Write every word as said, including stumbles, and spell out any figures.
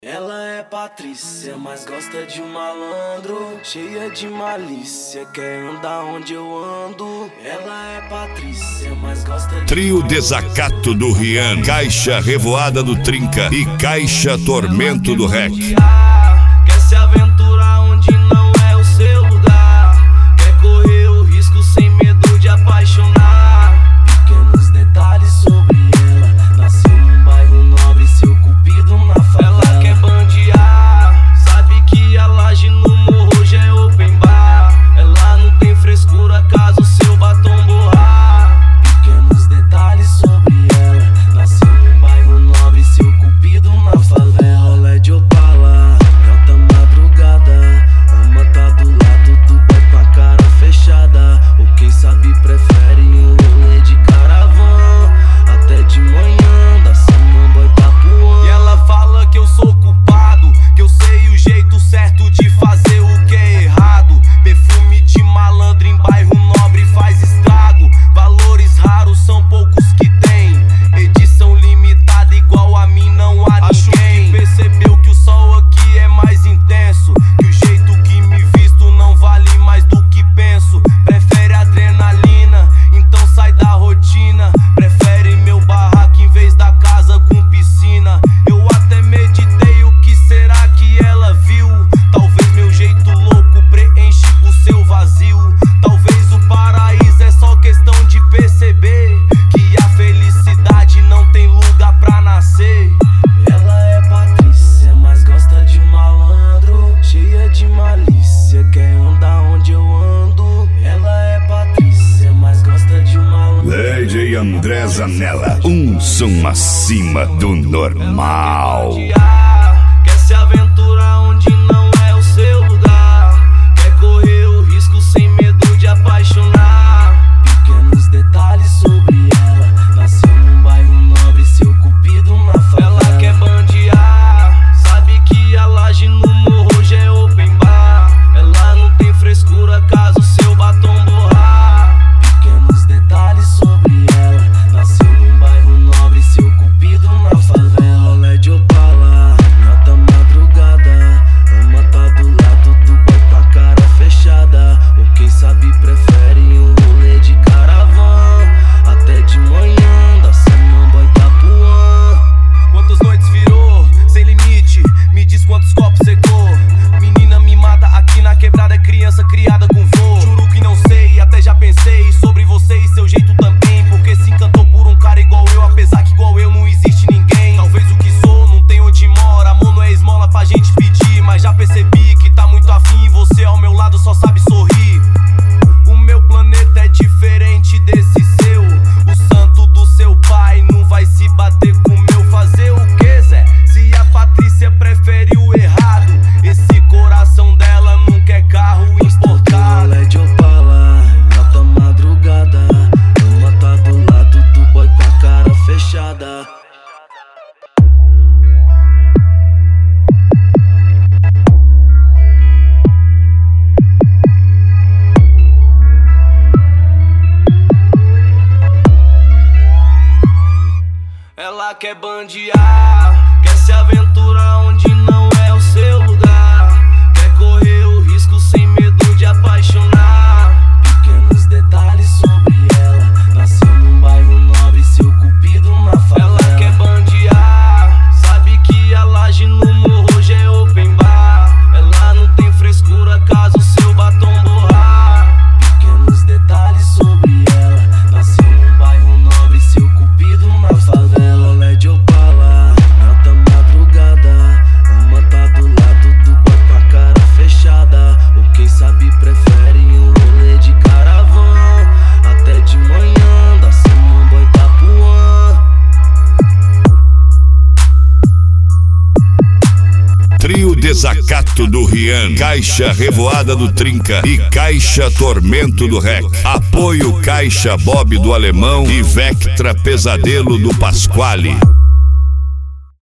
Ela é Patrícia, mas gosta de um malandro, cheia de malícia, quer andar onde eu ando. Ela é Patrícia, mas gosta de Trio Desacato do Rian, Caixa Revoada do Trinca e Caixa Tormento do Rec. Quer se aventurar onde não é o seu lugar, quer correr o risco sem medo de apaixonar. Pequenos detalhes sobre ela, nasceu num bairro nobre, seu cupido na favela. Ela quer bandear, sabe que a laje no morro já é open bar. Ela não tem frescura caso seu batom borrar. Pequenos detalhes sobre ela, nasceu num bairro nobre, seu cupido na favela. Rolé de Opala, alta madrugada, ama tá do lado do boy com a cara fechada. Ou quem sabe prefere um rolê de caravan, até de manhã, da Samambaia e Itapuã. E ela fala que eu sou culpado, que eu sei o jeito certo de fazer o que é errado. Perfume de malandro em bairro nobre faz estrago. Valores raros são poucos que tem, edição limitada igual a mim não há ninguém. Acho que percebeu que o sol aqui é mais intenso, que o jeito que me visto não vale mais do que penso. Prefere adrenalina, então sai da rotina. Prefere meu barraco em vez da casa com piscina. Eu até meditei o que será que ela viu. Talvez meu jeito louco preenche o seu vazio. Talvez o paraíso é só questão de perceber que a felicidade não tem lugar pra nascer. Ela é Patrícia, mas gosta de um malandro, cheia de malícia, quer andar onde eu ando. Ela é Patrícia, mas gosta de um malandro. D J André Zanella, um som acima do normal. Quer se aventurar onde não é o seu lugar, quer correr o risco sem medo de apaixonar. Pequenos detalhes sobre ela, nasceu num bairro nobre, seu cupido na favela. Ela quer bandear, sabe que a laje no morro já é open bar. Ela não tem frescura caso seu batom borrar. Pequenos detalhes sobre ela, nasceu num bairro nobre, seu cupido na favela. Rolé de Opala, alta madrugada, ama tá do lado do boy com a cara fechada. Ou quem sabe prefere um rolê de caravan, até de manhã, da Samambaia e Itapuã. Quantas noites virou, sem limite, me diz quantos copos secou. Menina mimada aqui na quebrada, é criança criada com vô. Juro que não sei, até já pensei sobre você e seu jeito também, porque se encantou por um cara igual eu, apesar que igual eu não existe ninguém. Talvez o que sou não tem onde mora, amor não é esmola pra gente pedir, mas já percebi que tá muito afim e você ao meu lado só sabe sorrir. O meu planeta é diferente desse seu, o santo do seu pai não vai se bater com o meu. Fazer o que, Zé? Se a Patrícia prefere o errado, esse coração dela não quer carro importado. Rolé de Opala, em alta madrugada, ama tá do lado do boy com a cara fechada. Ela quer bandear, quer se aventurar onde não é o seu lugar, quer correr o risco sem medo de apaixonar. Pequenos detalhes sobre ela, nasceu num bairro nobre, seu cupido na favela. Ela quer bandear, sabe que a laje no morro já é open bar. Ela não tem frescura caso seu batom borrar. Pequenos detalhes sobre ela, nasceu num bairro nobre, seu cupido na favela. Rolé de Opala, alta madrugada, ama tá do lado do boy com a cara fechada. Ou quem sabe prefere um rolê de caravan, até de manhã, da Samambaia e Itapuã. Trio Desacato do Rian, Caixa Revoada do Trinca e Caixa Tormento do Rec. Apoio Caixa Bob do Alemão e Vectra Pesadelo do Pasquale.